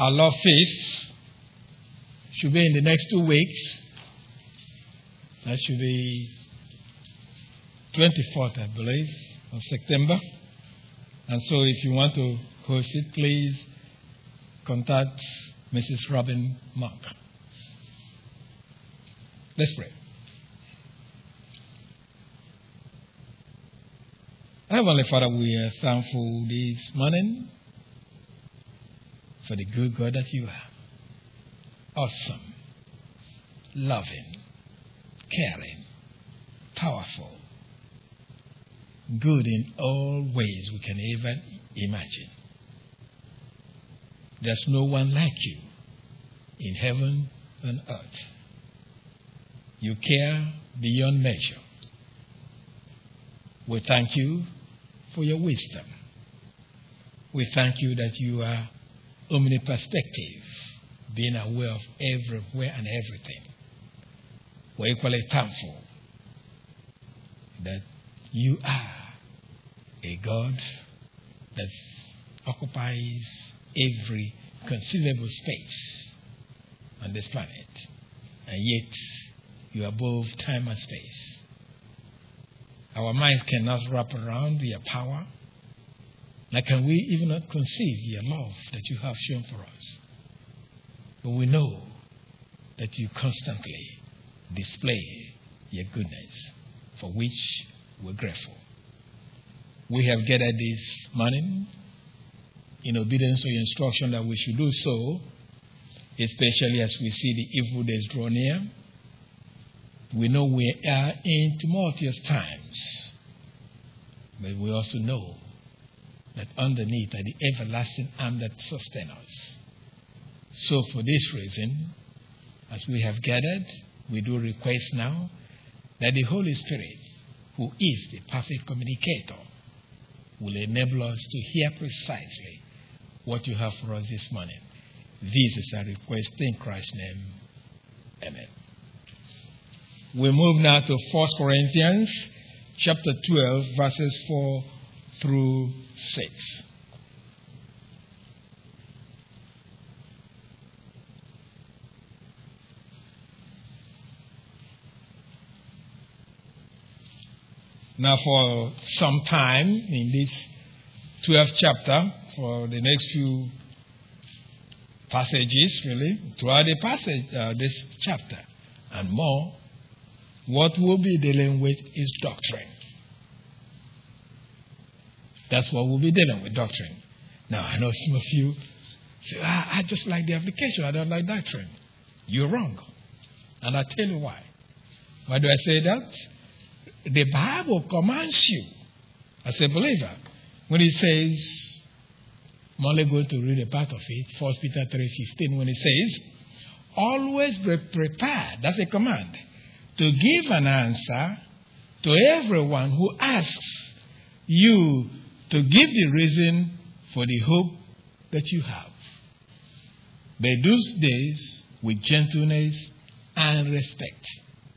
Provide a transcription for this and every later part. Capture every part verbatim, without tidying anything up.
our Love Feast should be in the next two weeks. That should be twenty-fourth, I believe, of September. And so if you want to host it, please contact Missus Robin Mark. Let's pray. Heavenly Father, we are thankful this morning for the good God that you are. Awesome, loving, caring, powerful, good in all ways we can ever imagine. There's no one like you in heaven and earth. You care beyond measure. We thank you for your wisdom. We thank you that you are omniperspective, being aware of everywhere and everything. We're equally thankful that you are a God that occupies every conceivable space on this planet, and yet you are above time and space. Our minds cannot wrap around your power. Nor can we even not conceive your love that you have shown for us. But we know that you constantly display your goodness, for which we're grateful. We have gathered this morning in obedience to your instruction that we should do so, especially as we see the evil days draw near. We know we are in tumultuous times, but we also know that underneath are the everlasting arm that sustains us. So for this reason, as we have gathered, we do request now that the Holy Spirit, who is the perfect communicator, will enable us to hear precisely what you have for us this morning. This is our request in Christ's name. Amen. We move now to First Corinthians chapter twelve, verses four through six. Now, for some time in this twelfth chapter, for the next few passages, really, throughout the passage, uh, this chapter and more, what we'll be dealing with is doctrine. That's what we'll be dealing with, doctrine. Now, I know some of you say, ah, I just like the application, I don't like doctrine. You're wrong. And I'll tell you why. Why do I say that? The Bible commands you, as a believer, when it says, I'm only going to read a part of it, First Peter three fifteen, when it says, always be prepared, that's a command, to give an answer to everyone who asks you to give the reason for the hope that you have. But do this with gentleness and respect.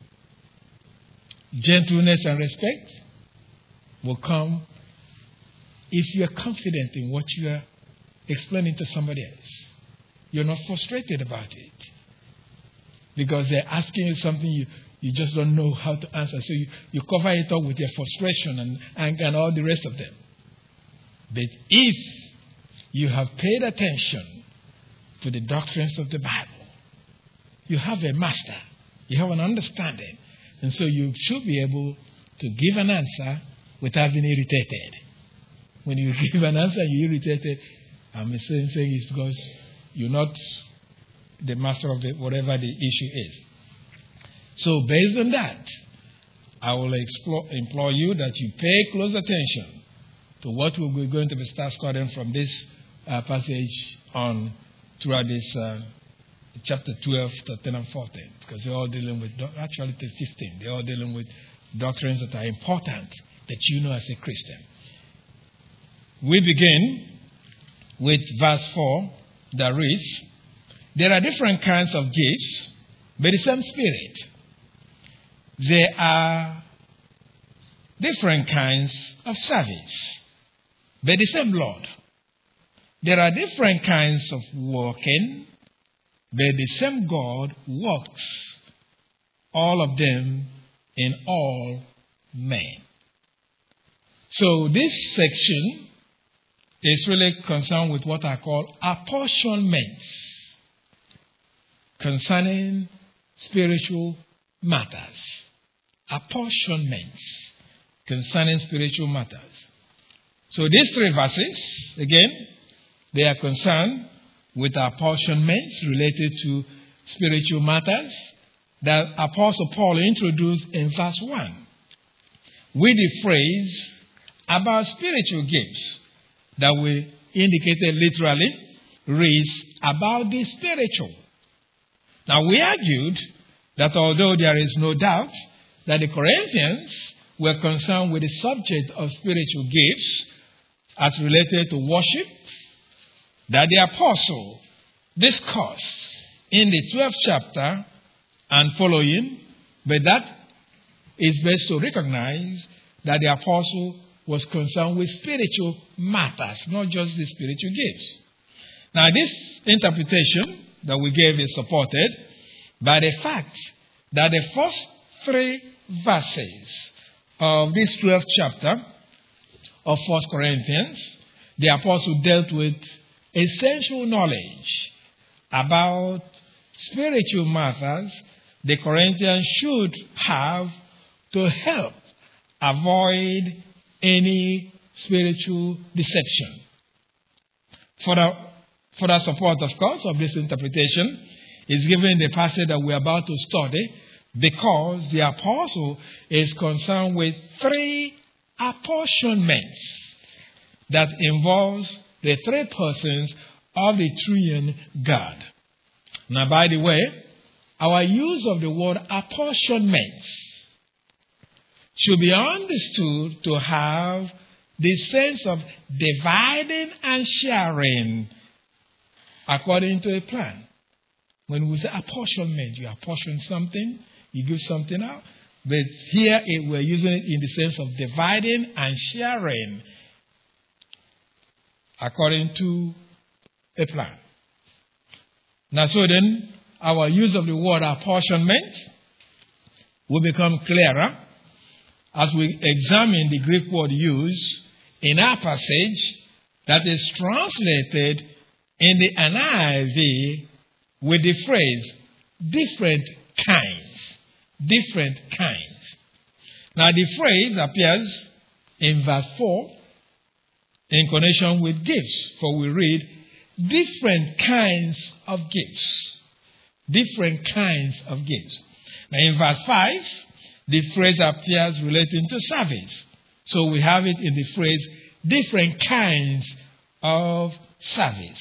Gentleness and respect will come if you are confident in what you are explaining to somebody else. You're not frustrated about it because they're asking you something you, you just don't know how to answer. So you, you cover it up with your frustration and anger and all the rest of them. But if you have paid attention to the doctrines of the Bible, you have a master, you have an understanding, and so you should be able to give an answer without being irritated. When you give an answer, you're irritated, I'm saying, saying it's because you're not the master of the, whatever the issue is. So based on that, I will explore, implore you that you pay close attention to what we're going to be start studying from this uh, passage on throughout this uh, chapter twelve, thirteen, and fourteen, because they're all dealing with, actually to fifteen, they're all dealing with doctrines that are important that you know as a Christian. We begin with verse four that reads, there are different kinds of gifts, but the same Spirit. There are different kinds of service, but the same Lord. there are different kinds of working, but the same God works all of them in all men. So this section is really concerned with what I call apportionments concerning spiritual matters. Apportionments concerning spiritual matters. So these three verses, again, they are concerned with apportionments related to spiritual matters that Apostle Paul introduced in verse one, with the phrase about spiritual gifts that we indicated literally reads about the spiritual. Now we argued that although there is no doubt that the Corinthians were concerned with the subject of spiritual gifts as related to worship, that the apostle discussed in the twelfth chapter and following, but that is best to recognize that the apostle was concerned with spiritual matters, not just the spiritual gifts. Now, this interpretation that we gave is supported by the fact that the first three verses of this twelfth chapter of First Corinthians, the apostle dealt with essential knowledge about spiritual matters the Corinthians should have to help avoid any spiritual deception. For the, for the support, of course, of this interpretation is given in the passage that we're about to study, because the apostle is concerned with three apportionments that involves the three persons of the triune God. Now, by the way, our use of the word apportionments should be understood to have the sense of dividing and sharing according to a plan. When we say apportionment, you apportion something, you give something out. But here it, we're using it in the sense of dividing and sharing according to a plan. Now, so then, our use of the word apportionment will become clearer as we examine the Greek word used in our passage that is translated in the N I V with the phrase, different kinds. Different kinds. Now, the phrase appears in verse four in connection with gifts, for we read, different kinds of gifts. Different kinds of gifts. Now, in verse five, the phrase appears relating to service. So we have it in the phrase, different kinds of service.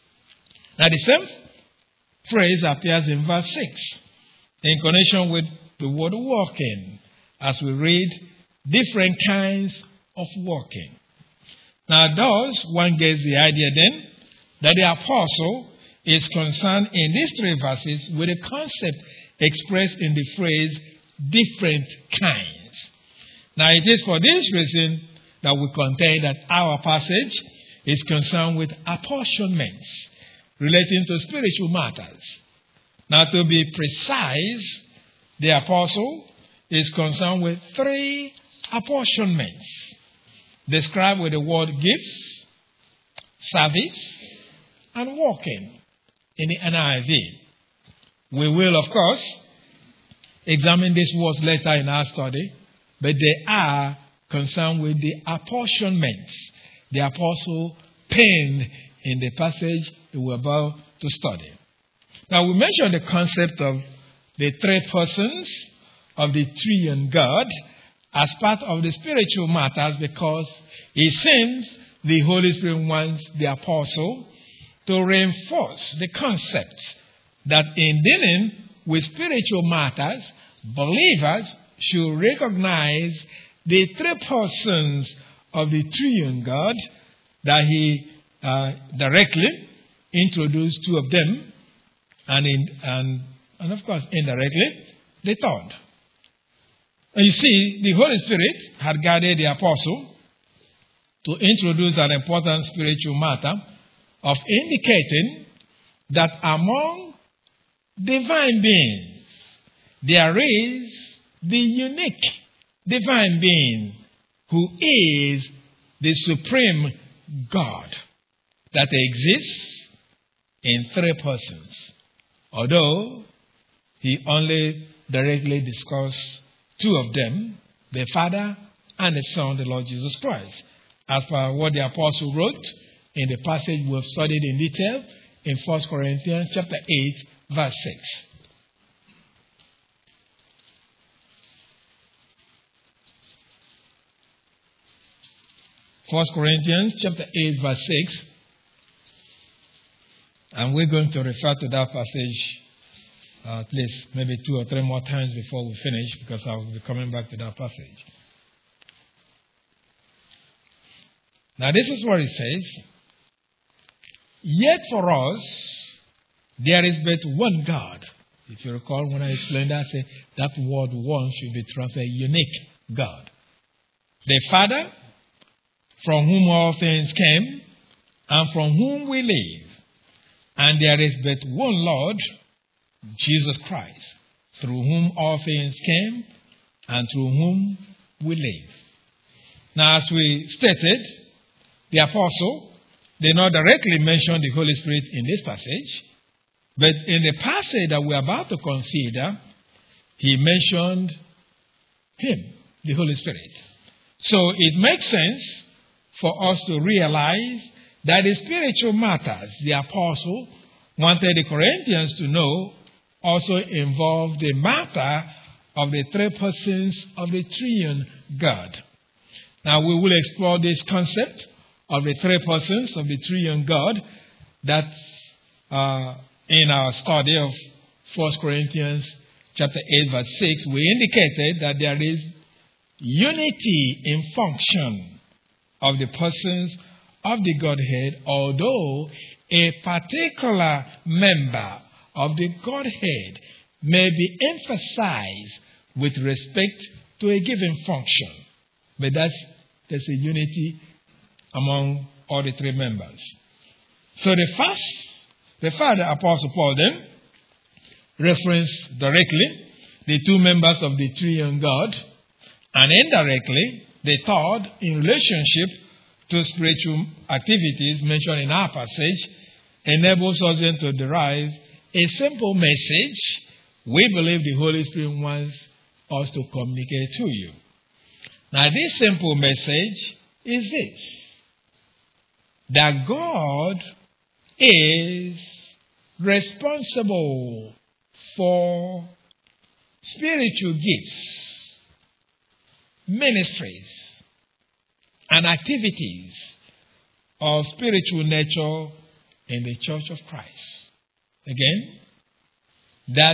Now, the same phrase appears in verse six in connection with the word working, as we read, different kinds of working. Now, thus, one gets the idea then that the apostle is concerned in these three verses with a concept expressed in the phrase, different kinds. Now, it is for this reason that we contend that our passage is concerned with apportionments relating to spiritual matters. Now, to be precise, the apostle is concerned with three apportionments described with the word gifts, service, and working in the N I V. We will, of course, examine these words later in our study, but they are concerned with the apportionments the apostle penned in the passage we're about to study. Now, we mentioned the concept of the three persons of the triune God as part of the spiritual matters, because it seems the Holy Spirit wants the apostle to reinforce the concept that in dealing with spiritual matters, believers should recognize the three persons of the triune God that he uh, directly introduced two of them, and, in, and, and of course indirectly the third. And you see, the Holy Spirit had guided the apostle to introduce an important spiritual matter of indicating that among divine beings, there is the unique divine being who is the supreme God that exists in three persons. Although he only directly discussed two of them, the Father and the Son, the Lord Jesus Christ, as per what the apostle wrote in the passage we have studied in detail in First Corinthians chapter eight, verse six. First Corinthians chapter eight, verse six. And we're going to refer to that passage uh, at least maybe two or three more times before we finish, because I will be coming back to that passage. Now this is what it says. Yet for us, there is but one God. If you recall when I explained that, I said that word one should be translated unique God. The Father, from whom all things came, and from whom we live. And there is but one Lord, Jesus Christ, through whom all things came, and through whom we live. Now, as we stated, the apostle did not directly mention the Holy Spirit in this passage, but in the passage that we are about to consider, he mentioned him, the Holy Spirit. So it makes sense for us to realize that the spiritual matters the apostle wanted the Corinthians to know also involved the matter of the three persons of the triune God. Now we will explore this concept of the three persons of the triune God that's uh, in our study of First Corinthians chapter eight, verse six. We indicated that there is unity in function of the persons of the Godhead, although a particular member of the Godhead may be emphasized with respect to a given function. But that's, there's a unity among all the three members. So the first, the Father, Apostle Paul then, referenced directly the two members of the triune God, and indirectly the third in relationship to spiritual activities mentioned in our passage, enables us then to derive a simple message we believe the Holy Spirit wants us to communicate to you. Now, this simple message is this: that God is responsible for spiritual gifts, ministries, and activities of spiritual nature in the Church of Christ. Again, that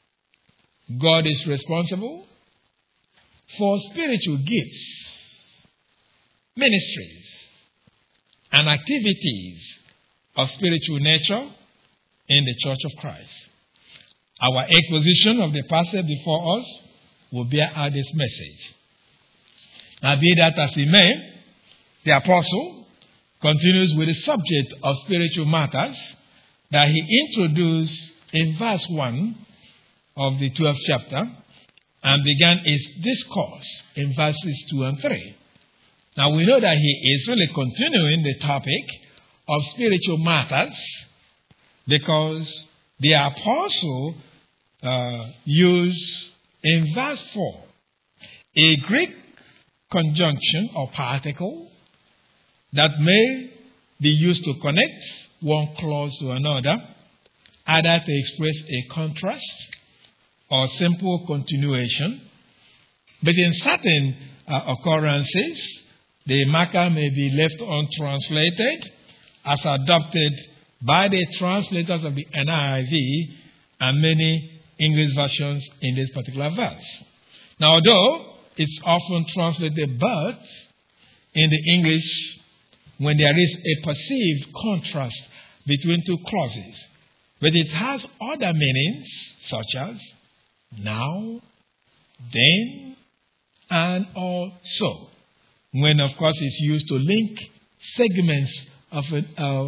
God is responsible for spiritual gifts, ministries, and activities of spiritual nature in the Church of Christ. Our exposition of the passage before us will bear out this message. Now, be that as it may, the apostle continues with the subject of spiritual matters that he introduced in verse one of the twelfth chapter and began his discourse in verses two and three. Now, we know that he is really continuing the topic of spiritual matters because the apostle uh, used in verse four a Greek conjunction or particle that may be used to connect one clause to another, either to express a contrast or simple continuation. But in certain uh, occurrences, the marker may be left untranslated as adopted by the translators of the N I V and many English versions in this particular verse. Now, although it's often translated but in the English when there is a perceived contrast between two clauses, but it has other meanings such as now, then, and also, when of course it's used to link segments of, an, of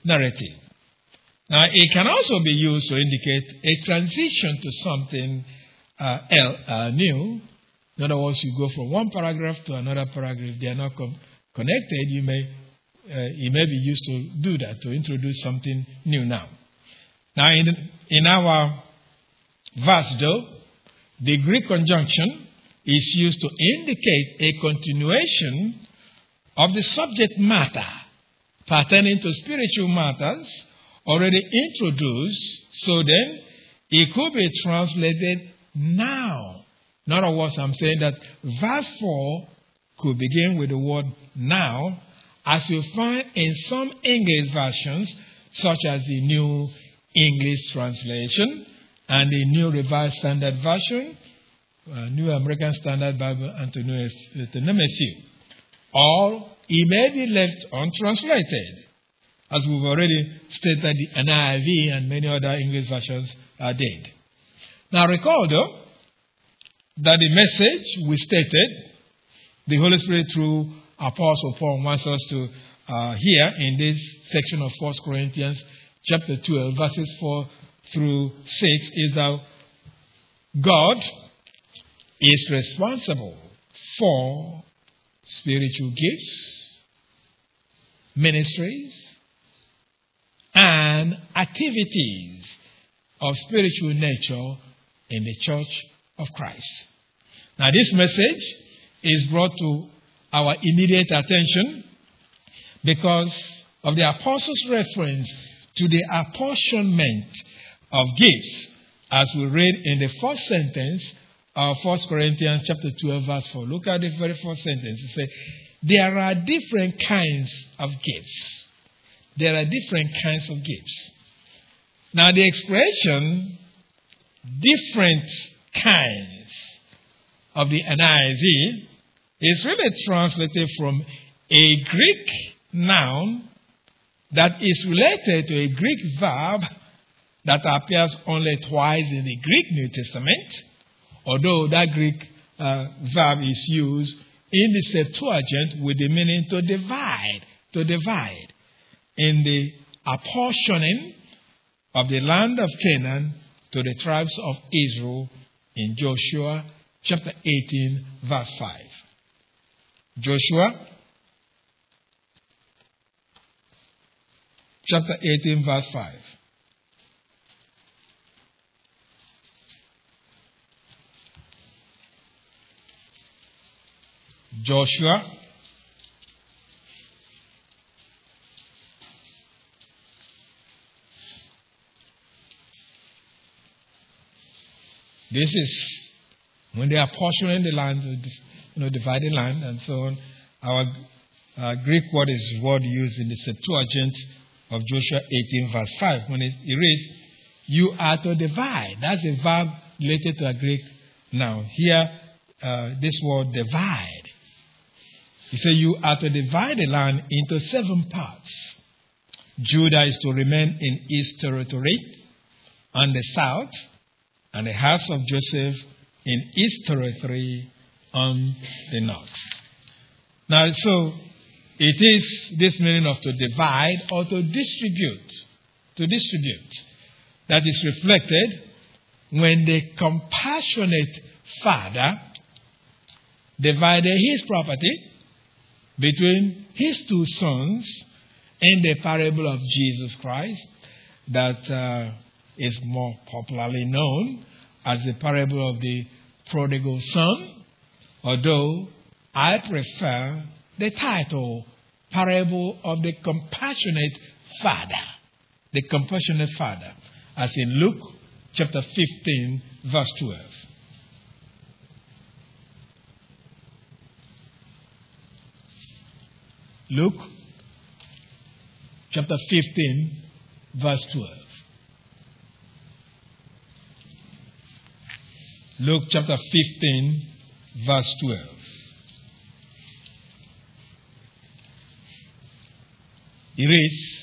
narrative. Now, it can also be used to indicate a transition to something uh, el- uh, new. In other words, you go from one paragraph to another paragraph. They are not com- connected. You may, uh, it may be used to do that, to introduce something new now. Now, in, in our verse, though, the Greek conjunction is used to indicate a continuation of the subject matter pertaining to spiritual matters already introduced. So then, it could be translated now. In other words, I'm saying that verse four could begin with the word now, as you find in some English versions, such as the New English Translation and the New Revised Standard Version, uh, New American Standard Bible, and the New Testament. Or it may be left untranslated, as we've already stated the N I V and many other English versions are did. Now recall, though, that the message we stated, the Holy Spirit through Apostle Paul wants us to uh, hear in this section of First Corinthians chapter twelve, verses four through six, is that God is responsible for spiritual gifts, ministries, and activities of spiritual nature in the church of Christ. Now, this message is brought to our immediate attention because of the apostle's reference to the apportionment of gifts, as we read in the first sentence of First Corinthians chapter twelve, verse four. Look at the very first sentence. It says, there are different kinds of gifts. There are different kinds of gifts. Now, the expression different kinds of the N I V is really translated from a Greek noun that is related to a Greek verb that appears only twice in the Greek New Testament, although that Greek uh, verb is used in the Septuagint with the meaning to divide, to divide, in the apportioning of the land of Canaan to the tribes of Israel in Joshua chapter eighteen, verse five. Joshua chapter eighteen, verse five. Joshua This is when they are portioning the land, you know, dividing land and so on. Our uh, Greek word is word used in the Septuagint of Joshua eighteen, verse five. When it, it reads, you are to divide. That's a verb related to a Greek noun. Here, uh, this word divide. He said, you are to divide the land into seven parts. Judah is to remain in East territory and the south, and the house of Joseph in East territory on the north. Now, so it is this meaning of to divide or to distribute, to distribute, that is reflected when the compassionate father divided his property between his two sons in the parable of Jesus Christ that uh, is more popularly known as the parable of the prodigal son, although I prefer the title, Parable of the Compassionate Father. The Compassionate Father, as in Luke chapter fifteen, verse twelve. Luke chapter fifteen, verse twelve. Luke chapter fifteen, verse twelve. It reads,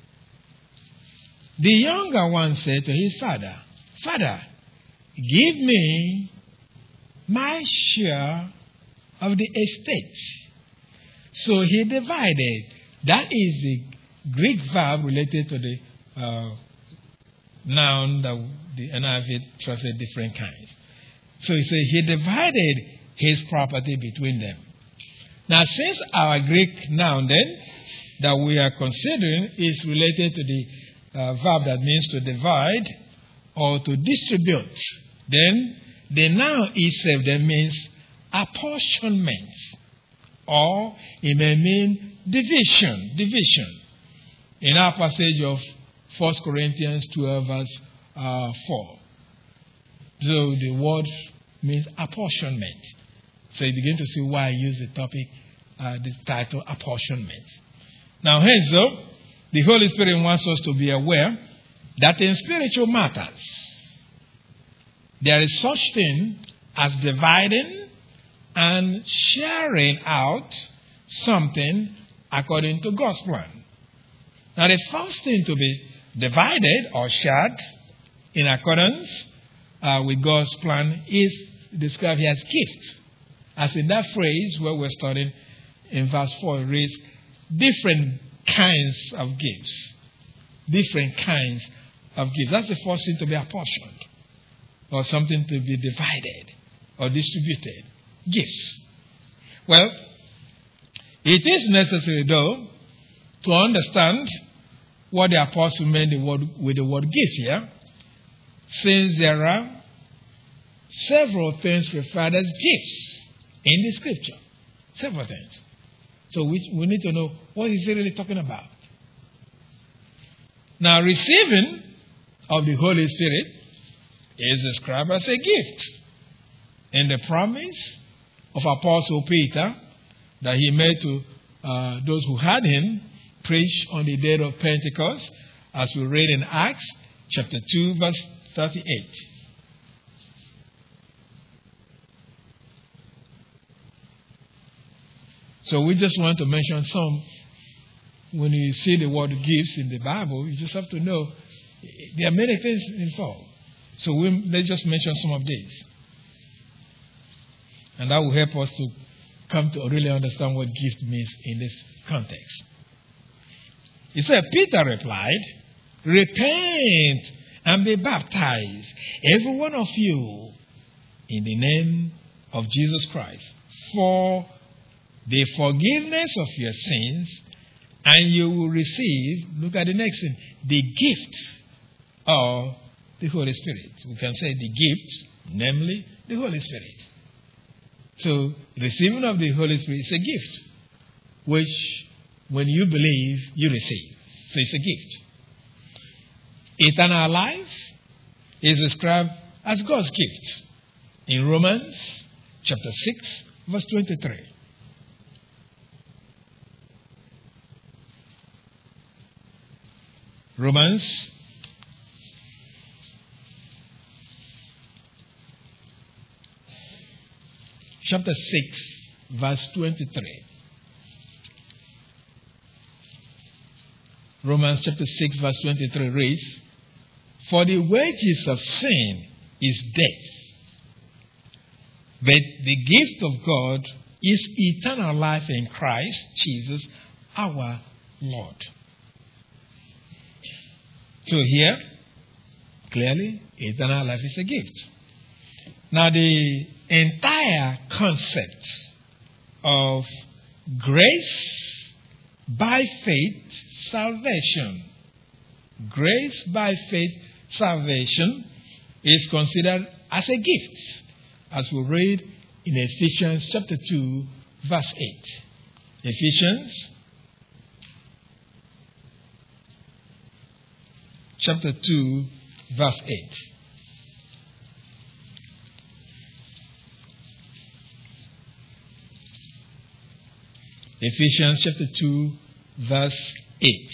the younger one said to his father, Father, give me my share of the estate. So he divided, that is the Greek verb related to the uh, noun that the N I V translates different kinds. So he said he divided his property between them. Now, since our Greek noun then that we are considering is related to the uh, verb that means to divide or to distribute, then the noun itself then means apportionment, or it may mean division, division. In our passage of First Corinthians twelve, verse uh, four. So the word means apportionment. So you begin to see why I use the topic, uh, the title, apportionment. Now, hence, though, the Holy Spirit wants us to be aware that in spiritual matters, there is such thing as dividing and sharing out something according to God's plan. Now, the first thing to be divided or shared in accordance uh, with God's plan is described here as gift. As in that phrase where we're studying in verse four, it reads, different kinds of gifts. Different kinds of gifts. That's the first thing to be apportioned, or something to be divided or distributed. Gifts. Well, it is necessary, though, to understand what the apostle meant the word, with the word gifts here, since there are several things referred as gifts in the scripture. Several things. So we, we need to know what is he really talking about. Now, receiving of the Holy Spirit is described as a gift in the promise of Apostle Peter that he made to uh, those who had him preach on the day of Pentecost, as we read in Acts chapter two, verse thirty-eight. So we just want to mention some. When you see the word gifts in the Bible, you just have to know there are many things involved. So we, let's just mention some of these. And that will help us to come to really understand what gift means in this context. He said, Peter replied, repent and be baptized, every one of you, in the name of Jesus Christ, for the forgiveness of your sins, and you will receive, look at the next thing, the gift of the Holy Spirit. We can say the gift, namely the Holy Spirit. So, receiving of the Holy Spirit is a gift, which when you believe, you receive. So it's a gift. Eternal life is described as God's gift in Romans chapter six, verse twenty-three. Romans chapter six, verse twenty-three. Romans chapter six, verse twenty-three reads, for the wages of sin is death, but the gift of God is eternal life in Christ Jesus our Lord. So here, clearly, eternal life is a gift. Now, the entire concept of grace by faith salvation, grace by faith salvation is considered as a gift, as we read in Ephesians chapter two, verse eight. Ephesians chapter two, verse eight. Ephesians chapter two, verse eight.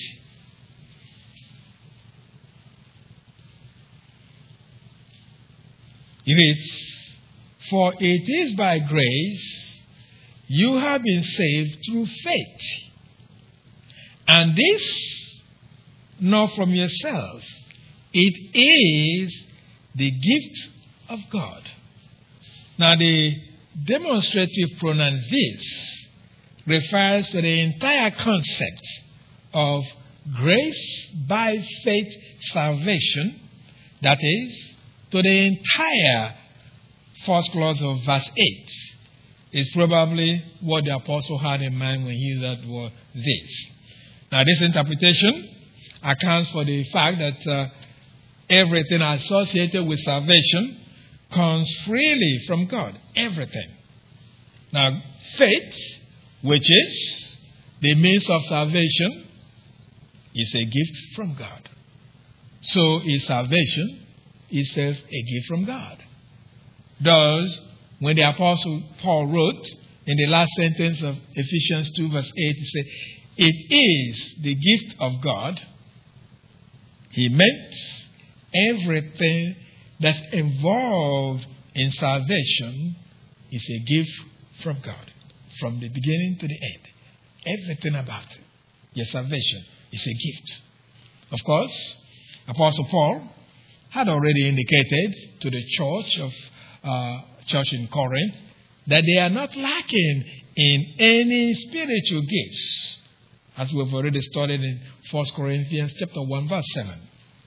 It reads, for it is by grace you have been saved through faith, and this not from yourselves. It is the gift of God. Now, the demonstrative pronoun this refers to the entire concept of grace by faith salvation, that is, to the entire first clause of verse eight, is probably what the apostle had in mind when he used that word this. Now, this interpretation accounts for the fact that uh, everything associated with salvation comes freely from God. Everything. Now, faith, which is the means of salvation, is a gift from God. So is salvation itself a gift from God. Thus, when the Apostle Paul wrote in the last sentence of Ephesians two verse eight, he said, it is the gift of God. He meant everything that's involved in salvation is a gift from God, from the beginning to the end. Everything about it, your salvation, is a gift. Of course, Apostle Paul had already indicated to the church of uh, church in Corinth that they are not lacking in any spiritual gifts, as we've already studied in First Corinthians chapter one, verse seven.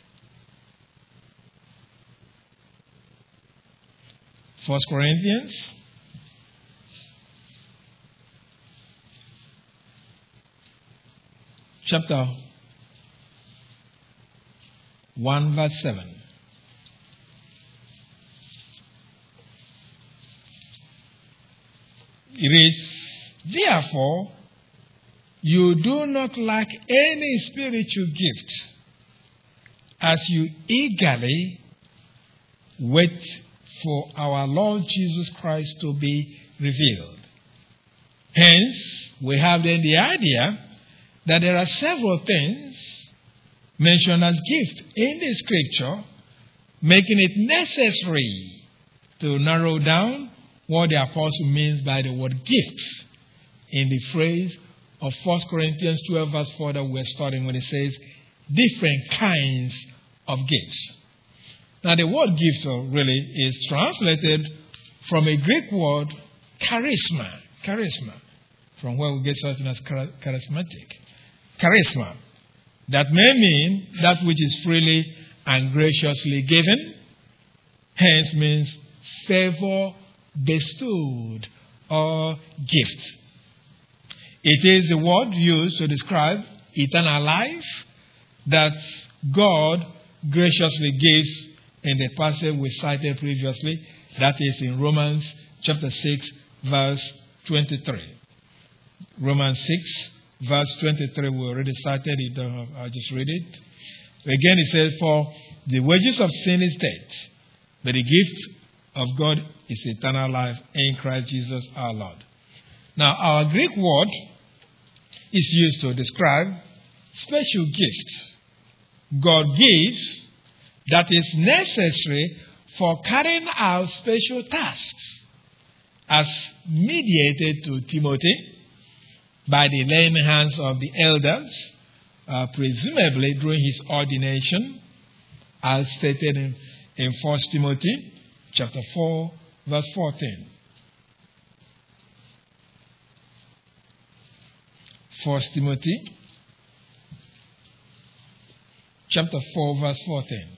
First Corinthians chapter one, verse seven. It reads, therefore, you do not lack any spiritual gift, as you eagerly wait for our Lord Jesus Christ to be revealed. Hence, we have then the idea that there are several things mentioned as gift in the scripture, making it necessary to narrow down what the apostle means by the word gift in the phrase of First Corinthians twelve verse four that we're studying, when it says different kinds of gifts. Now, the word gift really is translated from a Greek word, charisma. Charisma, from where we get something as charismatic. Charisma. That may mean that which is freely and graciously given, hence means favor bestowed or gift. It is the word used to describe eternal life that God graciously gives in the passage we cited previously, that is in Romans chapter six, verse twenty-three. Romans six, verse twenty-three, we already cited it. I'll just read it. Again, it says, for the wages of sin is death, but the gift of God is eternal life in Christ Jesus our Lord. Now, our Greek word is used to describe special gifts God gives that is necessary for carrying out special tasks, as mediated to Timothy by the laying hands of the elders, uh, presumably during his ordination, as stated in, in First Timothy chapter four, verse fourteen. First Timothy chapter four, verse fourteen.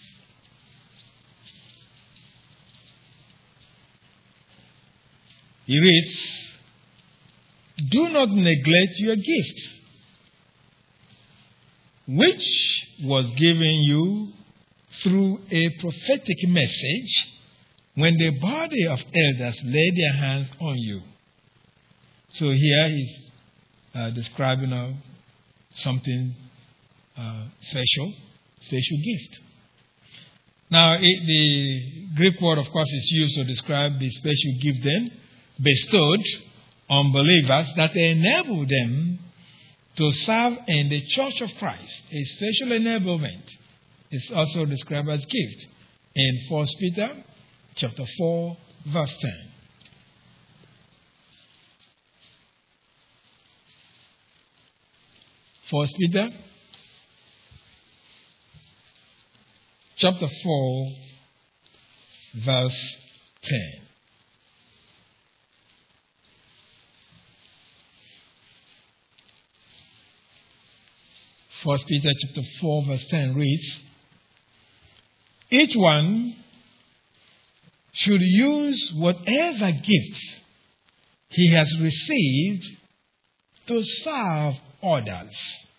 He reads, do not neglect your gift, which was given you through a prophetic message when the body of elders laid their hands on you. So here he's uh, describing uh, something uh, special, special gift. Now, it, the Greek word, of course, is used to describe the special gift then bestowed on believers that enable them to serve in the church of Christ. A special enablement is also described as gift in First Peter chapter four, verse ten. First Peter chapter four, verse ten. First Peter chapter four verse ten reads, each one should use whatever gifts he has received to serve others,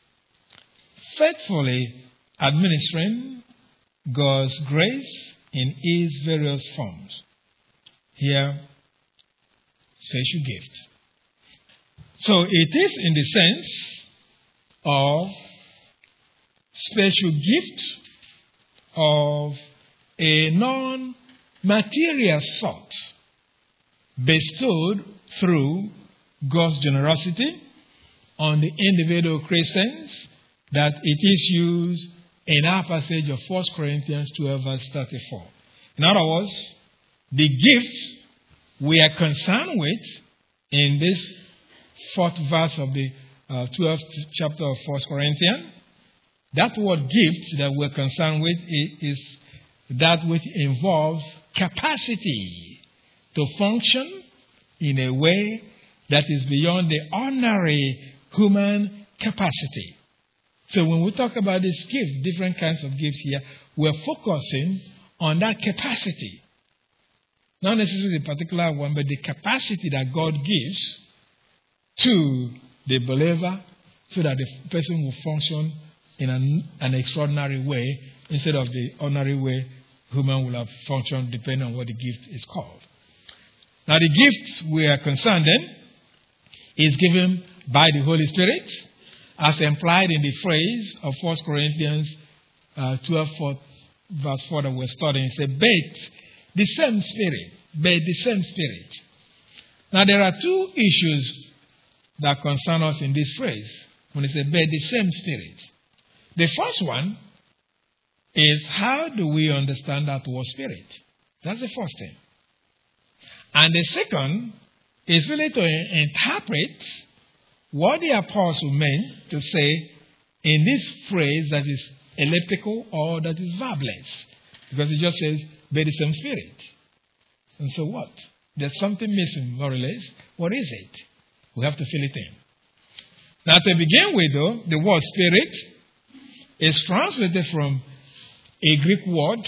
faithfully administering God's grace in its various forms. Here, special gift. So it is in the sense of special gift of a non-material sort bestowed through God's generosity on the individual Christians that it is used in our passage of First Corinthians twelve verse thirty-four. In other words, the gift we are concerned with in this fourth verse of the uh, twelfth chapter of First Corinthians, that word gift that we're concerned with is that which involves capacity to function in a way that is beyond the ordinary human capacity. So when we talk about this gift, different kinds of gifts here, we're focusing on that capacity. Not necessarily a particular one, but the capacity that God gives to the believer so that the person will function in an, an extraordinary way instead of the ordinary way human will have functioned depending on what the gift is called. Now the gift we are concerned in is given by the Holy Spirit as implied in the phrase of First Corinthians uh, twelve, four, verse four that we're studying. It says, but the same Spirit, but the same Spirit. Now there are two issues that concern us in this phrase when it says, but the same Spirit. The first one is, how do we understand that word spirit? That's the first thing. And the second is really to interpret what the apostle meant to say in this phrase that is elliptical or that is verbless. Because it just says, by the same Spirit. And so what? There's something missing, more or less. What is it? We have to fill it in. Now, to begin with, though, the word spirit is translated from a Greek word,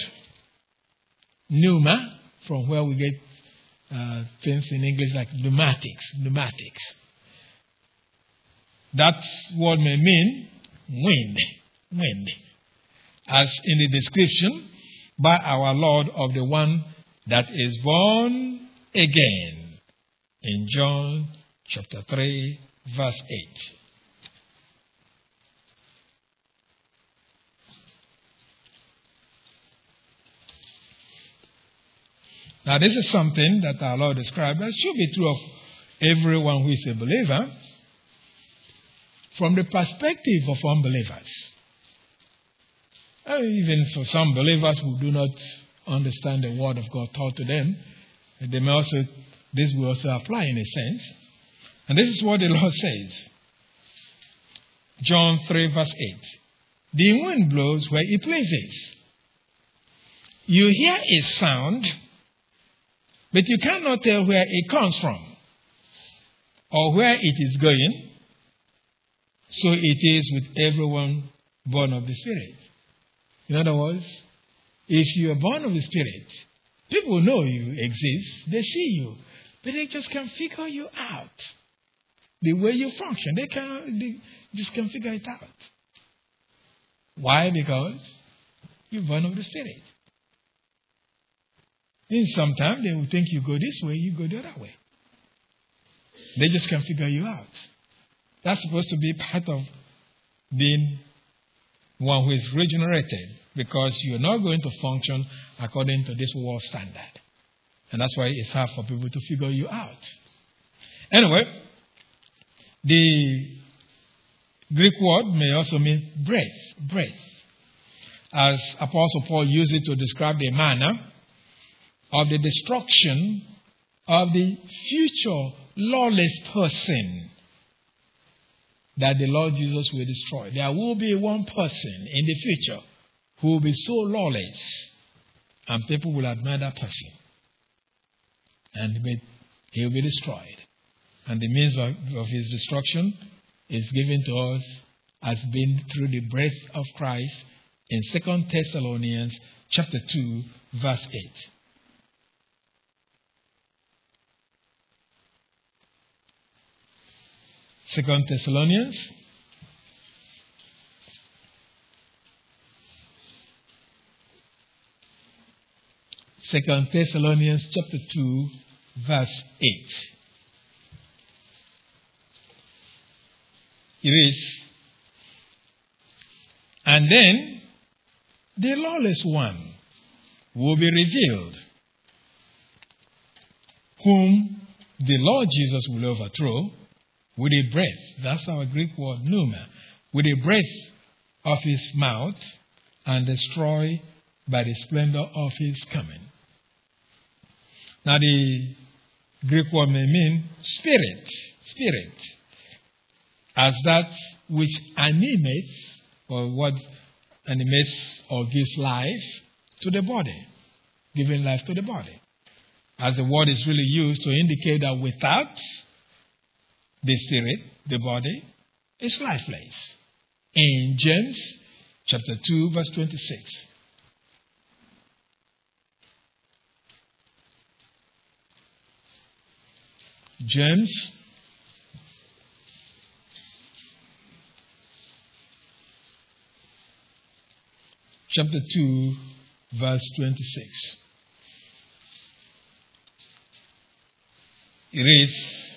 pneuma, from where we get uh, things in English like pneumatics, pneumatics. That word may mean wind, wind, as in the description by our Lord of the one that is born again in John chapter three, verse eight. Now, this is something that our Lord described as should be true of everyone who is a believer from the perspective of unbelievers. And even for some believers who do not understand the word of God taught to them, they may also, this will also apply in a sense. And this is what the Lord says. John three, verse eight. The wind blows where it pleases. You hear a sound, but you cannot tell where it comes from or where it is going. So it is with everyone born of the Spirit. In other words, if you are born of the Spirit, people know you exist. They see you, but they just can't figure you out. The way you function, they, can, they just can't figure it out. Why? Because you're born of the Spirit. And sometimes they will think you go this way, you go the other way. They just can't figure you out. That's supposed to be part of being one who is regenerated, because you're not going to function according to this world standard. And that's why it's hard for people to figure you out. Anyway, the Greek word may also mean breath, breath. As Apostle Paul used it to describe the manner of the destruction of the future lawless person that the Lord Jesus will destroy. There will be one person in the future who will be so lawless, and people will admire that person. And he will be destroyed. And the means of, of his destruction is given to us has been through the breath of Christ in Second Thessalonians chapter two, verse eight. Second Thessalonians Second Thessalonians chapter two, verse eight. It is, and then the lawless one will be revealed, whom the Lord Jesus will overthrow with a breath. That's our Greek word, pneuma. With a breath of his mouth, and destroy by the splendor of his coming. Now the Greek word may mean spirit, spirit, as that which animates, or what animates or gives life to the body, giving life to the body. As the word is really used to indicate that without the spirit, the body is lifeless. In James chapter two, verse twenty-six. James chapter two, verse twenty-six. It reads,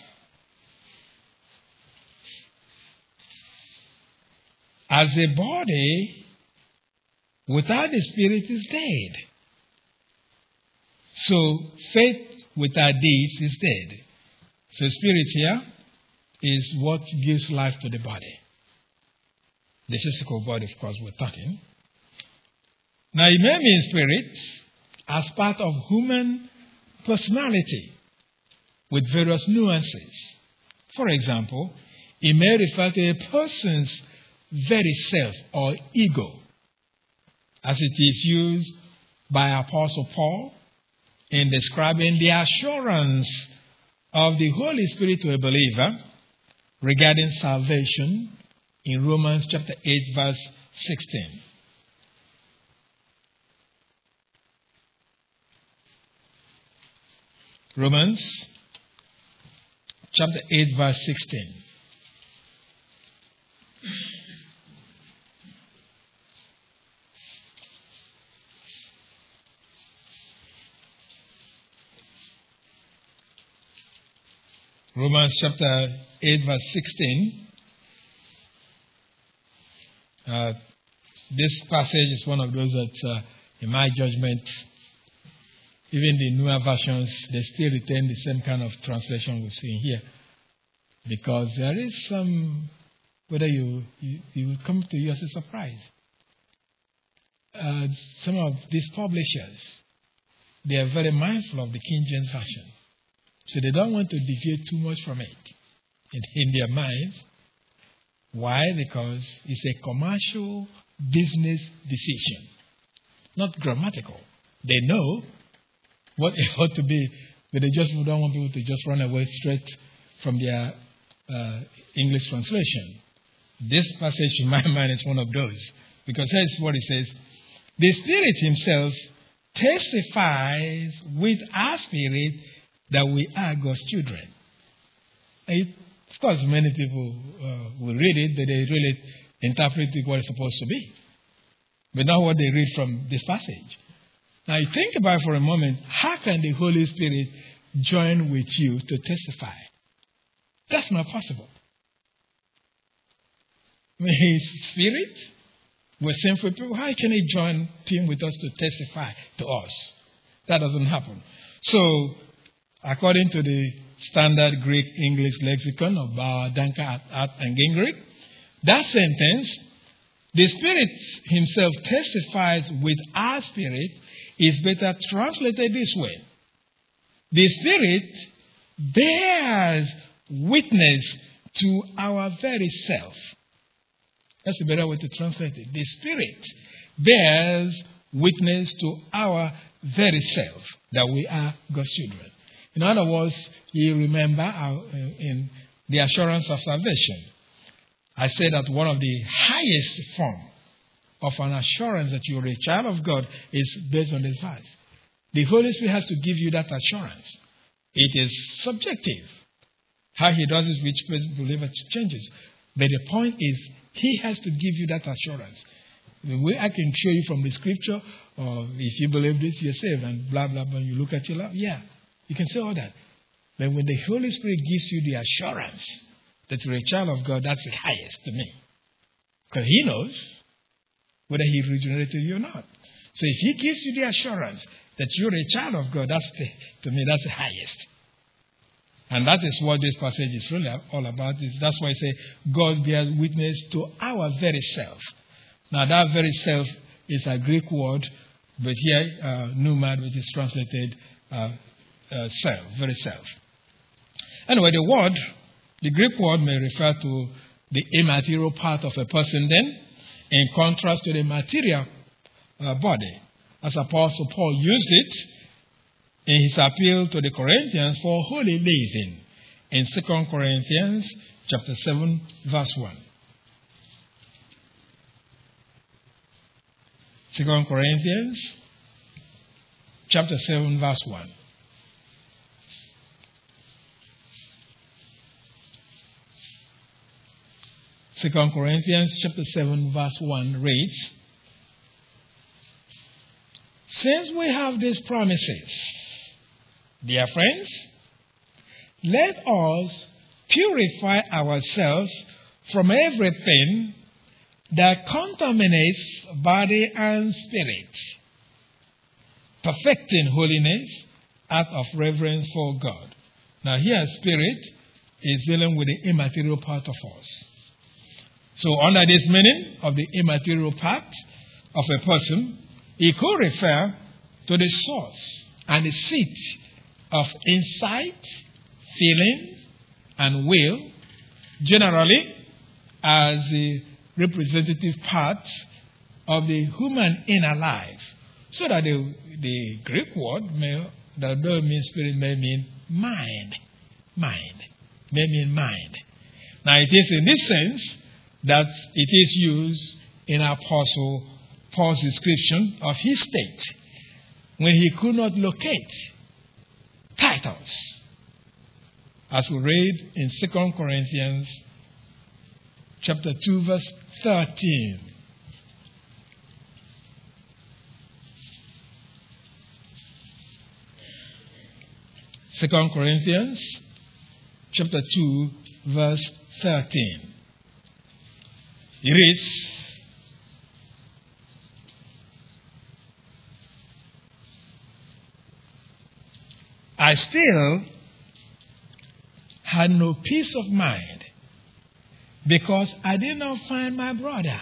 as a body without the spirit is dead, so faith without deeds is dead. So spirit here is what gives life to the body. The physical body, of course, we're talking. Now, it may mean spirit as part of human personality with various nuances. For example, it may refer to a person's very self or ego, as it is used by Apostle Paul in describing the assurance of the Holy Spirit to a believer regarding salvation in Romans chapter eight, verse sixteen. Romans chapter eight, verse sixteen. Romans chapter eight, verse sixteen. Uh, this passage is one of those that, uh, in my judgment, even the newer versions, they still retain the same kind of translation we've seen here. Because there is some, whether you, you, you will come to you as a surprise. Uh, some of these publishers, they are very mindful of the King James Version. So they don't want to deviate too much from it in, in their minds. Why? Because it's a commercial business decision, not grammatical. They know what it ought to be, but they just don't want people to just run away straight from their uh, English translation. This passage, in my mind, is one of those. Because here's what it says. The Spirit Himself testifies with our spirit that we are God's children. It, of course, many people uh, will read it, but they really interpret it what it's supposed to be. But not what they read from this passage. Now, you think about it for a moment. How can the Holy Spirit join with you to testify? That's not possible. I mean, His Spirit, we're sinful people. How can He join Him with us to testify to us? That doesn't happen. So, according to the standard Greek English lexicon of Bauer, Danker, At, and Gingrich, that sentence, the Spirit Himself testifies with our spirit, is better translated this way. The Spirit bears witness to our very self. That's a better way to translate it. The Spirit bears witness to our very self that we are God's children. In other words, you remember our, uh, in the assurance of salvation. I said that one of the highest form of an assurance that you're a child of God is based on this verse. The Holy Spirit has to give you that assurance. It is subjective. How he does it, which believer changes. But the point is, he has to give you that assurance. The way I can show you from the scripture, or if you believe this, you're saved, and blah, blah, blah, you look at your life. Yeah, you can say all that. But when the Holy Spirit gives you the assurance that you're a child of God, that's the highest to me. Because he knows whether he regenerated you or not. So if he gives you the assurance that you're a child of God, that's the, to me, that's the highest. And that is what this passage is really all about. That's why I say God bears witness to our very self. Now that very self is a Greek word, but here, uh, pneuma, which is translated uh, uh, self, very self. Anyway, the word, the Greek word may refer to the immaterial part of a person then, in contrast to the material uh, body, as Apostle Paul used it in his appeal to the Corinthians for holy living in Second Corinthians chapter seven, verse one. Second Corinthians chapter seven, verse one. Second Corinthians chapter seven, verse one reads, "Since we have these promises, dear friends, let us purify ourselves from everything that contaminates body and spirit, perfecting holiness out of reverence for God." Now here, spirit is dealing with the immaterial part of us. So under this meaning of the immaterial part of a person, it could refer to the source and the seat of insight, feeling, and will, generally as the representative part of the human inner life. So that the, the Greek word, may, that doesn't mean spirit, may mean mind. Mind. May mean mind. Now it is in this sense that it is used in Apostle Paul's description of his state when he could not locate titles, as we read in Second Corinthians chapter two, verse thirteen. Second Corinthians chapter two, verse thirteen. It reads, "I still had no peace of mind because I did not find my brother.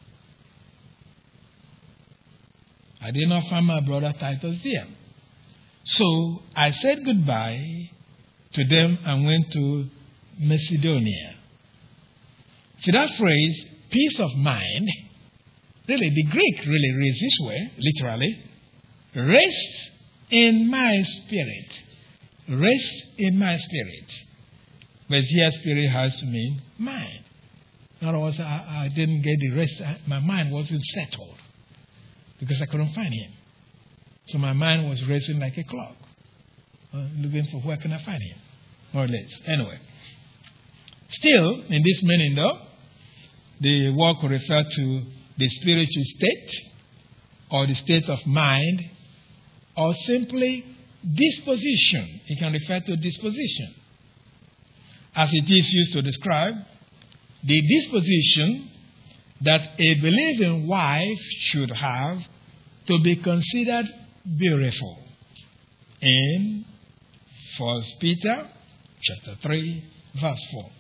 I did not find my brother Titus there. So I said goodbye to them and went to Macedonia." See that phrase, peace of mind, really, the Greek really reads this way, literally, rest in my spirit. Rest in my spirit. But here, spirit has to mean mind. In other words, I, I didn't get the rest. My mind wasn't settled because I couldn't find him. So my mind was racing like a clock, uh, looking for where can I find him, more or less. Anyway, still, in this meaning though, the word could refer to the spiritual state or the state of mind or simply disposition. It can refer to disposition, as it is used to describe the disposition that a believing wife should have to be considered beautiful. In First Peter chapter three, verse four.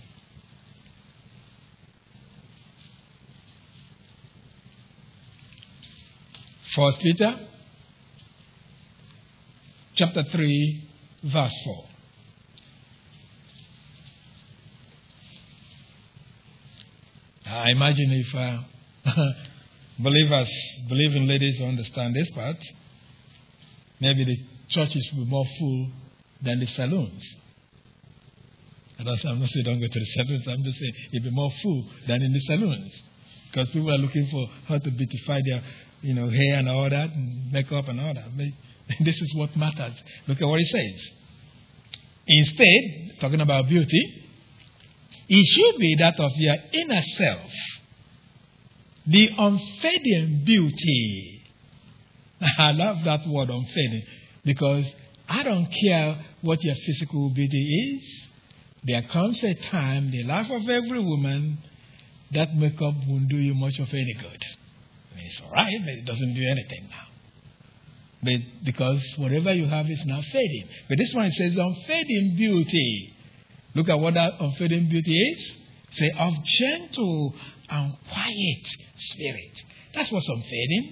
First Peter chapter three, verse four. I imagine if uh, believers, believing ladies understand this part, maybe the churches will be more full than the saloons. I don't, I'm not saying don't go to the saloons. I'm just saying it'll be more full than in the saloons. Because people are looking for how to beautify their, you know, hair and all that, and makeup and all that. But this is what matters. Look at what it says. Instead, talking about beauty, it should be that of your inner self, the unfading beauty. I love that word, unfading, because I don't care what your physical beauty is. There comes a time in the life of every woman that makeup won't do you much of any good. I mean, it's all right, but it doesn't do anything now. But because whatever you have is now fading. But this one says unfading beauty. Look at what that unfading beauty is. Say, of gentle and quiet spirit. That's what's unfading.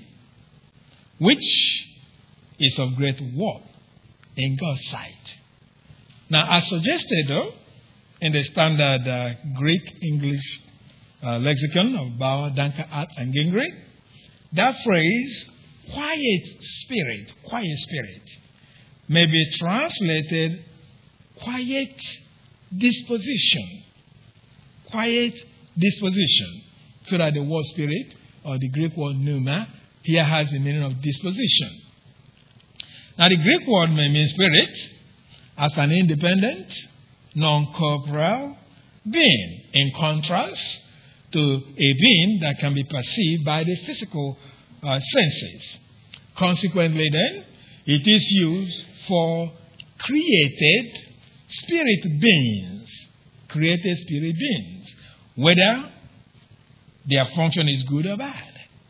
Which is of great worth in God's sight. Now, as suggested, though, in the standard uh, Greek English uh, lexicon of Bauer, Danker, Art, and Gingrich, that phrase, quiet spirit, quiet spirit, may be translated quiet disposition. Quiet disposition. So that the word spirit, or the Greek word pneuma, here has the meaning of disposition. Now, the Greek word may mean spirit as an independent, non-corporeal being, in contrast to a being that can be perceived by the physical uh, senses. Consequently, then, it is used for created spirit beings, created spirit beings, whether their function is good or bad.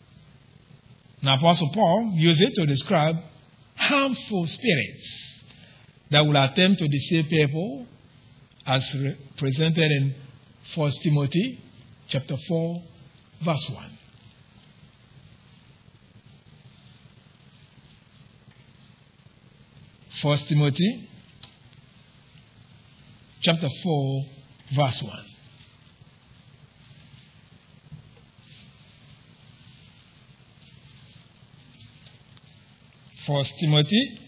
Now, Apostle Paul used it to describe harmful spirits that will attempt to deceive people, as re- presented in First Timothy chapter four, verse one. First Timothy chapter four, verse one. First Timothy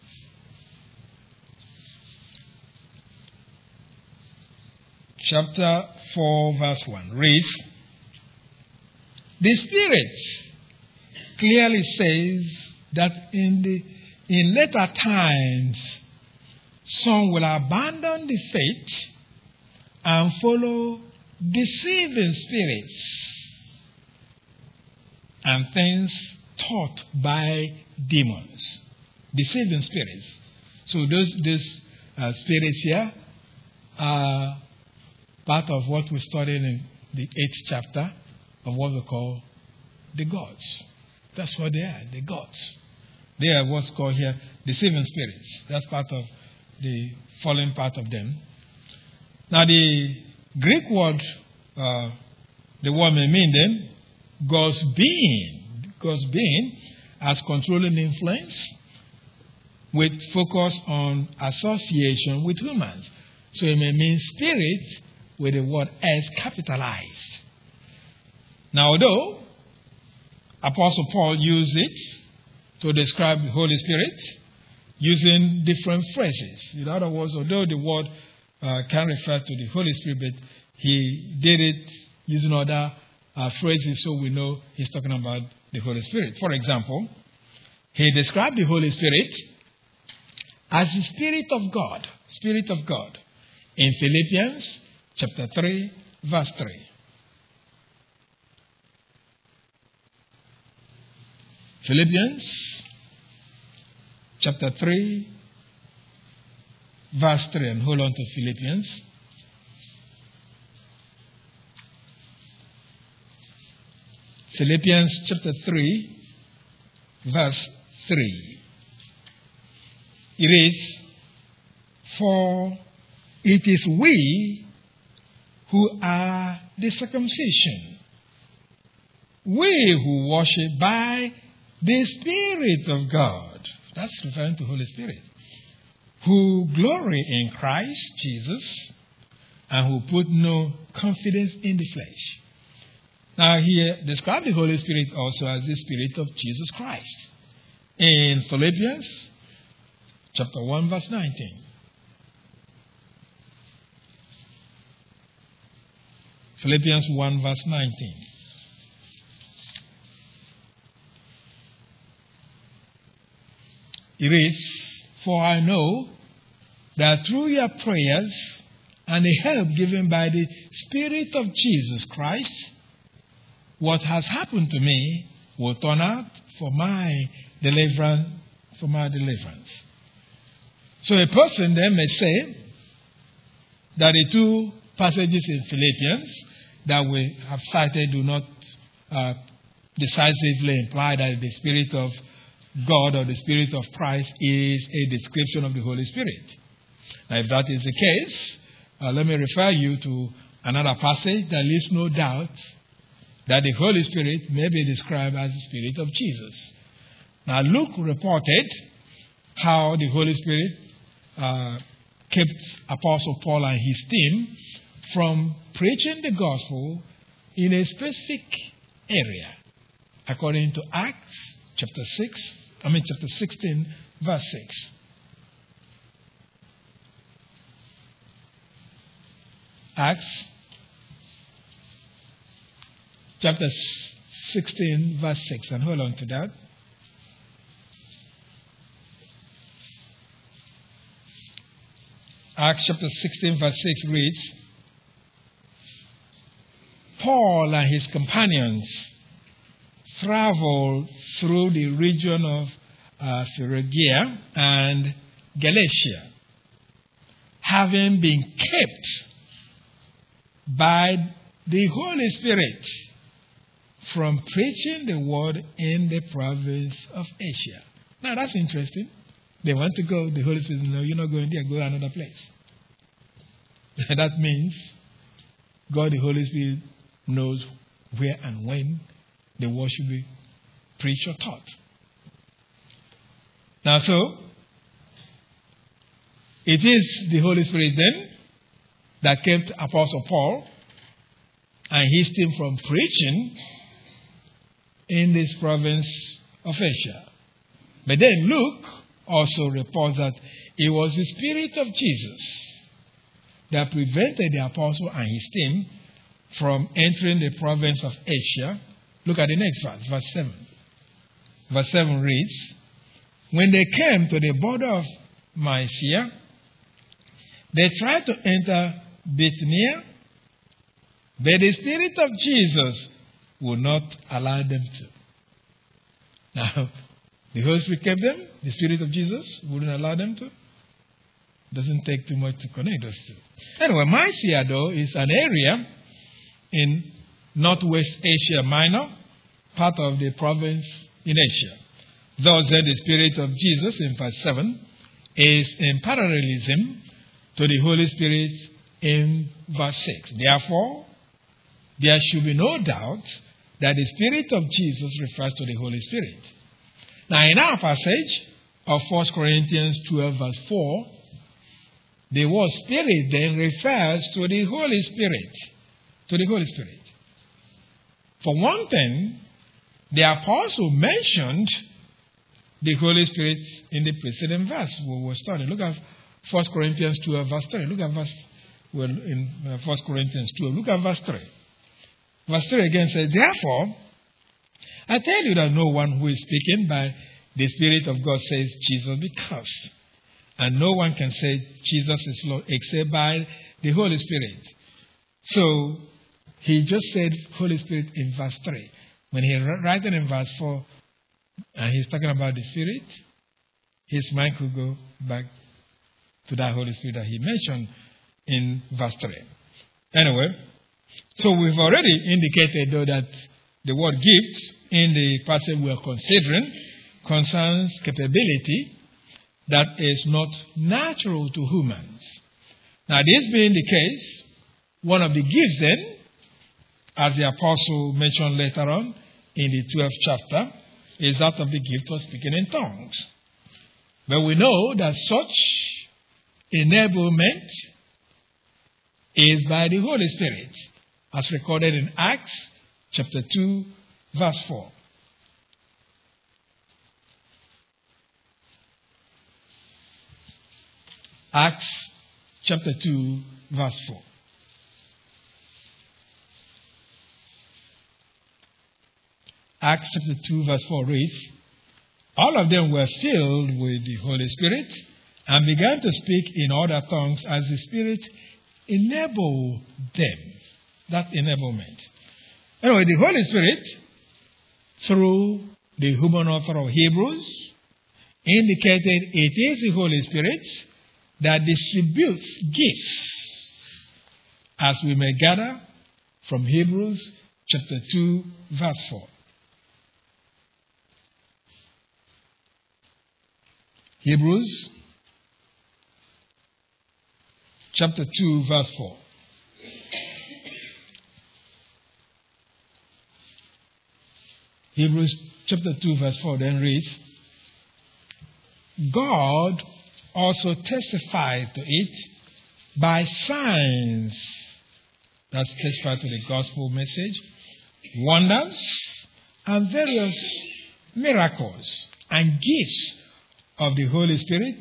chapter four, verse one reads, the Spirit clearly says that in the in later times some will abandon the faith and follow deceiving spirits and things taught by demons. Deceiving spirits. So those those uh, spirits here are part of what we studied in the eighth chapter of what we call the gods. That's what they are, the gods. They are what's called here deceiving spirits. That's part of the fallen part of them. Now the Greek word, uh, the word may mean then, God's being. God's being as controlling influence with focus on association with humans. So it may mean spirit with the word S capitalized. Now, although Apostle Paul used it to describe the Holy Spirit using different phrases. In other words, although the word uh, can refer to the Holy Spirit, but he did it using other uh, phrases so we know he's talking about the Holy Spirit. For example, he described the Holy Spirit as the Spirit of God. Spirit of God. In Philippians chapter three, verse three. Philippians chapter three, verse three. And hold on to Philippians. Philippians chapter three, verse three. It is, for it is we who are the circumcision, we who worship by the Spirit of God. That's referring to Holy Spirit. Who glory in Christ Jesus and who put no confidence in the flesh. Now here, describe the Holy Spirit also as the Spirit of Jesus Christ. In Philippians chapter one, verse nineteen. Philippians one verse nineteen. It reads, "For I know that through your prayers and the help given by the Spirit of Jesus Christ, what has happened to me will turn out for my deliverance, for my deliverance." So a person then may say that the two passages in Philippians that we have cited do not uh, decisively imply that the Spirit of God or the Spirit of Christ is a description of the Holy Spirit. Now, if that is the case, uh, let me refer you to another passage that leaves no doubt that the Holy Spirit may be described as the Spirit of Jesus. Now, Luke reported how the Holy Spirit uh, kept Apostle Paul and his team from preaching the gospel in a specific area, according to Acts chapter six, I mean chapter sixteen, verse six. Acts chapter sixteen, verse six, and hold on to that. Acts chapter sixteen, verse six reads, "Paul and his companions traveled through the region of uh, Phrygia and Galatia, having been kept by the Holy Spirit from preaching the word in the province of Asia." Now that's interesting. They want to go, the Holy Spirit says, "No, you're not going there, go another place." That means God, the Holy Spirit, knows where and when the word should be preached or taught. Now, so, it is the Holy Spirit then that kept Apostle Paul and his team from preaching in this province of Asia. But then Luke also reports that it was the Spirit of Jesus that prevented the apostle and his team from entering the province of Asia. Look at the next verse, verse seven. Verse seven reads, "When they came to the border of Mysia, they tried to enter Bithynia, but the Spirit of Jesus would not allow them to." Now, the Holy Spirit kept them. The Spirit of Jesus wouldn't allow them to. Doesn't take too much to connect those two. Anyway, Mysia, though, is an area in northwest Asia Minor, part of the province in Asia. Thus, then, the Spirit of Jesus in verse seven is in parallelism to the Holy Spirit in verse six. Therefore, there should be no doubt that the Spirit of Jesus refers to the Holy Spirit. Now, in our passage of First Corinthians twelve, verse four, the word Spirit then refers to the Holy Spirit. To the Holy Spirit. For one thing, the apostle mentioned the Holy Spirit in the preceding verse we were studying. Look at First Corinthians twelve, verse three. Look at verse, well, in First Corinthians twelve. Look at verse three. Verse three again says, "Therefore, I tell you that no one who is speaking by the Spirit of God says Jesus be cursed. And no one can say Jesus is Lord except by the Holy Spirit." So, he just said Holy Spirit in verse three. When he writes it in verse four, and he's talking about the Spirit, his mind could go back to that Holy Spirit that he mentioned in verse three. Anyway, so we've already indicated, though, that the word gift in the passage we are considering concerns capability that is not natural to humans. Now, this being the case, one of the gifts then, as the apostle mentioned later on in the twelfth chapter, is that of the gift of speaking in tongues. But we know that such enablement is by the Holy Spirit, as recorded in Acts chapter two, verse four. Acts chapter two, verse four. Acts chapter two, verse four reads, all of them were filled with the Holy Spirit and began to speak in other tongues as the Spirit enabled them. That enablement. Anyway, the Holy Spirit, through the human author of Hebrews, indicated it is the Holy Spirit that distributes gifts, as we may gather from Hebrews chapter two, verse four. Hebrews chapter two, verse four. Hebrews chapter two, verse four then reads, God also testified to it by signs, that's testified to the gospel message, wonders, and various miracles and gifts of the Holy Spirit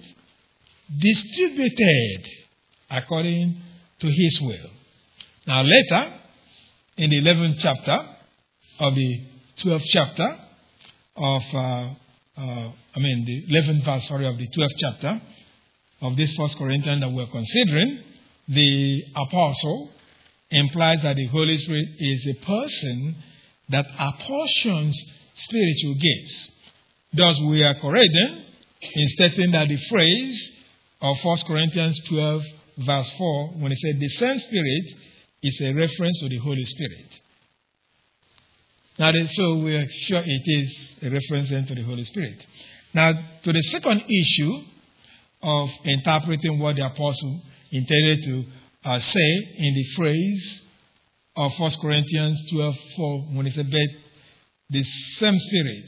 distributed according to his will. Now later, in the eleventh chapter of the twelfth chapter of, uh, uh, I mean the eleventh verse, sorry, of the twelfth chapter of this First Corinthians that we're considering, the apostle implies that the Holy Spirit is a person that apportions spiritual gifts. Thus, we are correct then in stating that the phrase of First Corinthians twelve, verse four, when it said the same Spirit, is a reference to the Holy Spirit. Now, so we are sure it is a reference then to the Holy Spirit. Now, to the second issue of interpreting what the apostle intended to uh, say in the phrase of First Corinthians twelve, four, when it said, but the same Spirit.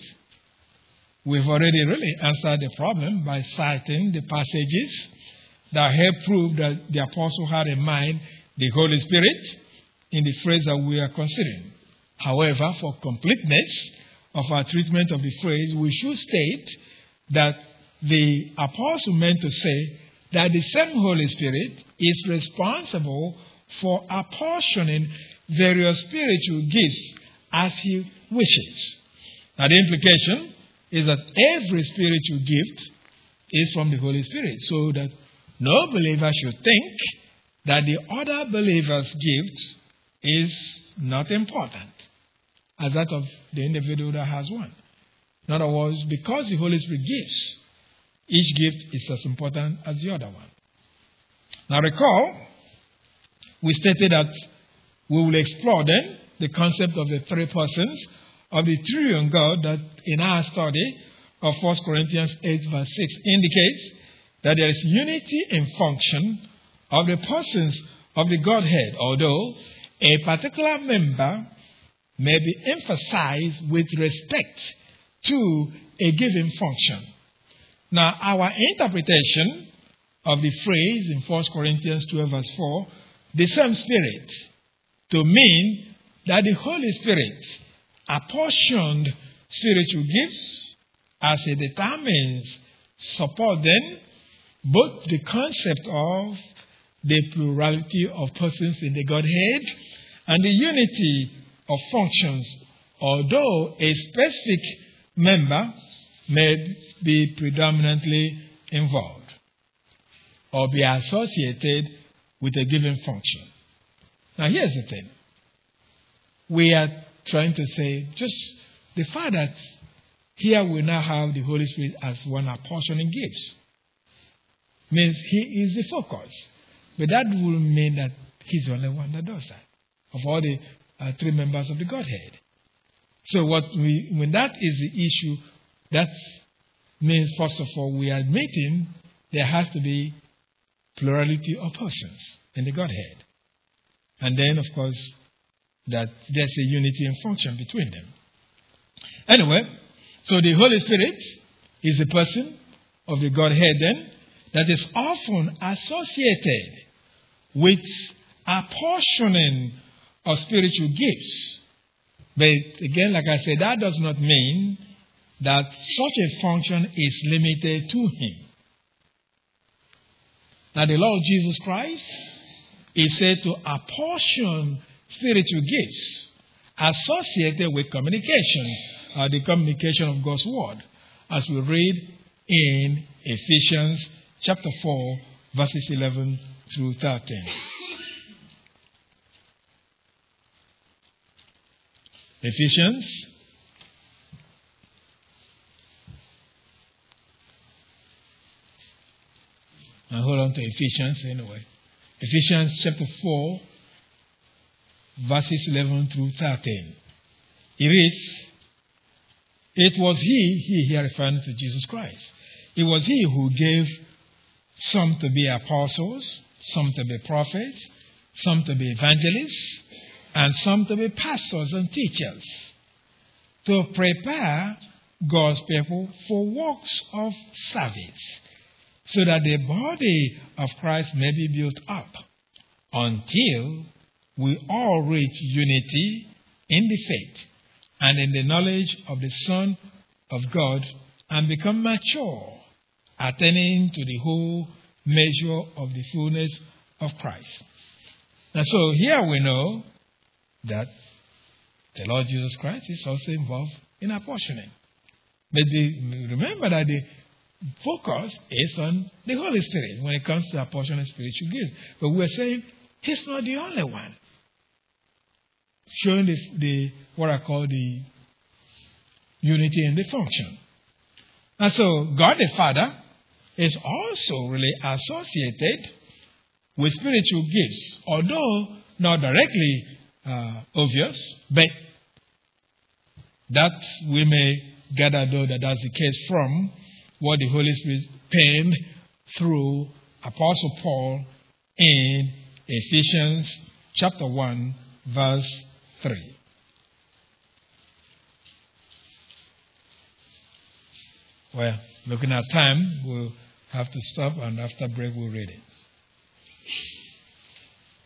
We've already really answered the problem by citing the passages that help prove that the apostle had in mind the Holy Spirit in the phrase that we are considering. However, for completeness of our treatment of the phrase, we should state that the apostle meant to say that the same Holy Spirit is responsible for apportioning various spiritual gifts as he wishes. Now, the implication is that every spiritual gift is from the Holy Spirit, so that no believer should think that the other believer's gift is not important as that of the individual that has one. In other words, because the Holy Spirit gives, each gift is as important as the other one. Now recall, we stated that we will explore then the concept of the three persons of the triune God that in our study of First Corinthians eight verse six indicates that there is unity in function of the persons of the Godhead, although a particular member may be emphasized with respect to a given function. Now, our interpretation of the phrase in First Corinthians twelve verse four, the same Spirit, to mean that the Holy Spirit apportioned spiritual gifts as it determines, support then both the concept of the plurality of persons in the Godhead and the unity of functions, although a specific member may be predominantly involved or be associated with a given function. Now, here's the thing. We are trying to say just the fact that here we now have the Holy Spirit as one apportioning gifts means he is the focus. But that will mean that he's the only one that does that of all the uh, three members of the Godhead. So what we, when that is the issue, that means first of all we are admitting there has to be plurality of persons in the Godhead. And then, of course, that there's a unity in function between them. Anyway, so the Holy Spirit is a person of the Godhead then that is often associated with apportioning of spiritual gifts. But again, like I said, that does not mean that such a function is limited to him. Now, the Lord Jesus Christ is said to apportion spiritual gifts associated with communication uh, the communication of God's word as we read in Ephesians chapter four, verses eleven through thirteen. Ephesians and hold on to Ephesians anyway. Ephesians chapter four, verses eleven through thirteen. It reads, it was he, he here referring to Jesus Christ. It was he who gave some to be apostles, some to be prophets, some to be evangelists, and some to be pastors and teachers, to prepare God's people for works of service, so that the body of Christ may be built up until we all reach unity in the faith and in the knowledge of the Son of God and become mature, attaining to the whole measure of the fullness of Christ. And so here we know that the Lord Jesus Christ is also involved in apportioning. But the, remember that the focus is on the Holy Spirit when it comes to apportioning spiritual gifts. But we're saying he's not the only one. Showing the, the what I call the unity in the function. And so God the Father is also really associated with spiritual gifts, although not directly uh, obvious, but that we may gather though that that's the case from what the Holy Spirit penned through Apostle Paul in Ephesians chapter one, verse three. Well, looking at time, we'll have to stop, and after break we'll read it.